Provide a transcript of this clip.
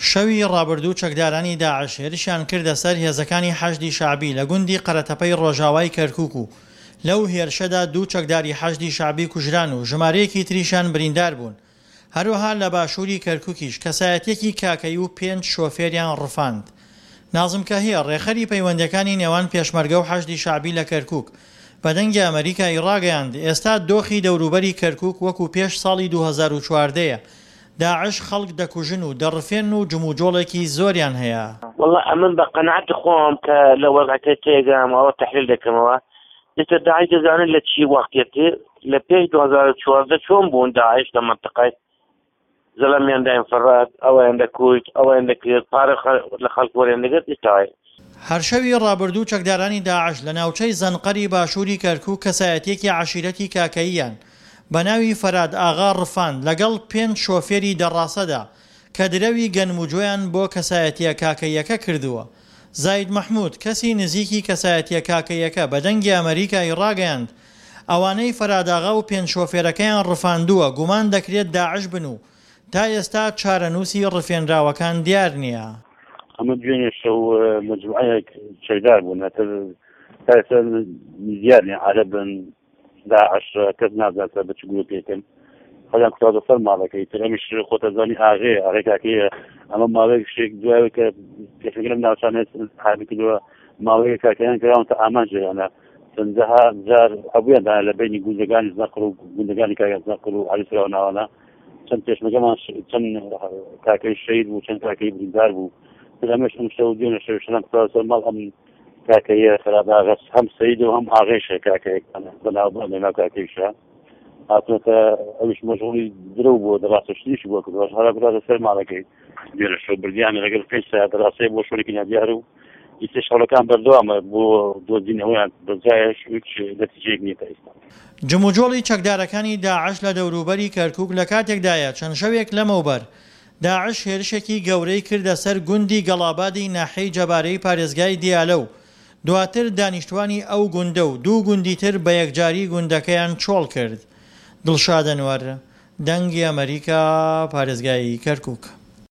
شەوی ڕابردوو چەکدارانی داعش هێرشیان کردە سەر هێزەکانی حەشدی شعبی لە گوندی قەرەتەپەی ڕۆژاوای کەرکووک و لەو هێرشەدا دوو چەکداری حەشدی شعبی کوژران و ژمارەیەکی تریشان بریندار بوون. هەروەها لە باشووری کەرکووکیش کەسایەتیەکی کاکەی و 5 شۆفێریان ڕفاند. نازم کەهیە ڕێخەری پەیوەندەکانی نێوان پێشمەرگە و حەشدی شعبی لە کەرکووک بەدەنگی ئەمریکای ڕاگەیاند ئێستا دۆخی دەوروبەری کەرکووک وەکو پێش ساڵی 2014 داعش خەڵک دەکوژن و دەڕفێن و جموجۆڵێکی زۆریان هەیە. والله ئەمن بە قەنەعەت خۆم کە لە وەزعەکە تێگەمەوە تەحلیل دەکەمەوە لێتر داعش دەزانن لە چی وەختێتی لە پێش 2014 چۆن بوون داعش لە منتقای زەڵەمیان داینفرات ئەویان دەکوت ئەویان دەکرێت پارە لە خەڵک وەریان دەگرت ئێستاوای. هەر شەوی ڕابردوو چەکدارانی داعش لە ناوچەی زەنقەری باشووری کەرکووک کەسایەتیەکی عەشیرەتی کاکەییان بە ناوی فەراد ئاغا ڕفاند لەگەڵ 5 شۆفێری دەڕاسەدا کە درەوی گەنموجۆیان بۆ کەسایەتیە کاکەیەکە کردووە. زاید مەحموود کەسی نزیکی کەسایەتیە کاکەیەکە بەدەنگی ئەمریکای ڕاگەیاند ئەوانەی فەراد ئاغا و 5 شۆفێرەکەیان ڕفاندووە گومان دەکرێت داعش بن و تا ئێستا چارەنووسی ڕفێنراوەکان دیار نییە. ئەمە دوێنێ شەو مەجموعەیەک چەکدار بوون هەتر تا زیادی عەرەبن داعش کەس نازانێت بە چ گروپێکن خەڵیان کوتاوە سەر ماڵەکەی تر ئەمیش خۆتەزانی ئاغێ کاکەیە ئەمە ماڵەیەک شتێک دوایەوە کە پێشەنگرم ناوچانێت حامی کردووە ماڵەیەک کاکەیان کراونتە ئامانجیانە چەندەها جار هەبوویان لە بینی گوندەکانی زنەقڕ و گوندەکانی کاکە زنەقڕ و عەلیسراو ناوانە چەند پێشمەرگەمان چەند کاکەی شەید بوو چەند کاکەی بریندار بوو ئەمەش ئەم شەو دوێنێ شەویشتان کوتاوە سەر ماڵ ئەم کاکەیە فەراد ئاغا هەم سەید و هەم ئاغێشە کاکەیەک بەناوبان لەناو کاکەیشە هاتوونەتە ئەویش مەشغوڵی درە بووە دەڕاستەشتیش بووە کردوەش هەرا بڕاتە سەر ماڵەکەی دوێنێ شەو بردیانە لەگەڵ 5 ساعت دەڕاستەیە بۆ شوێنێکی نادیار و ئیسێ شەڕەکان بەردەوامە بۆ دۆزینەوەیان بەجایەش هیچ نەتیجەیەک نییە تا ئێستا. جموجۆڵی چەکدارەکانی داعش لە دەوروبەری کەرکووک لە کاتێکدایە چەند شەوێک لەمەوبەر داعش هێرشێکی گەورەی کردە سەر گوندی گەڵابادی ناحەی جەبارەی پارێزگای دیالە و دواتر دانیشتوانی ئەو گوندە و دوو گوندی تر بە یەکجاری گوندەکەیان چۆڵ کرد. دڵشاد ئەنوەر، دەنگی ئەمریکا، پارێزگای کەرکووک.